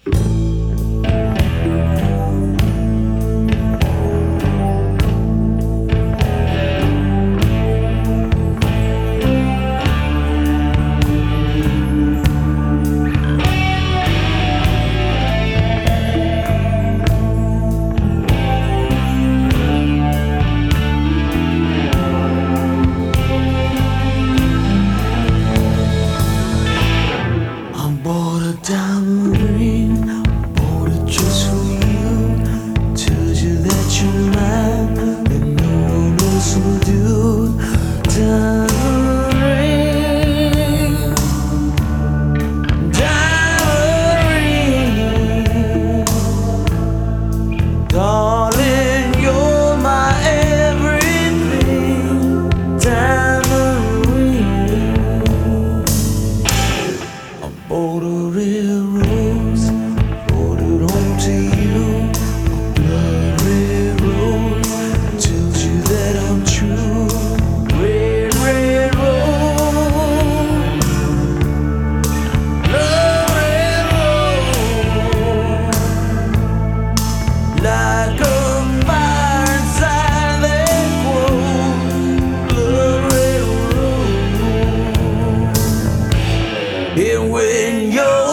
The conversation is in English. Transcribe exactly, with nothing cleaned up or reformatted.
Diamond ring, bought it just for you. Tells you that you're mine, and no one else will do. Diamond ring, diamond ring, darling, you're my everything. Diamond ring, I bought a red rose, brought it home to you. A blood red rose tells you that I'm true. Red, red rose, blood red rose, like a fire inside that grows. Blood red rose, and when you're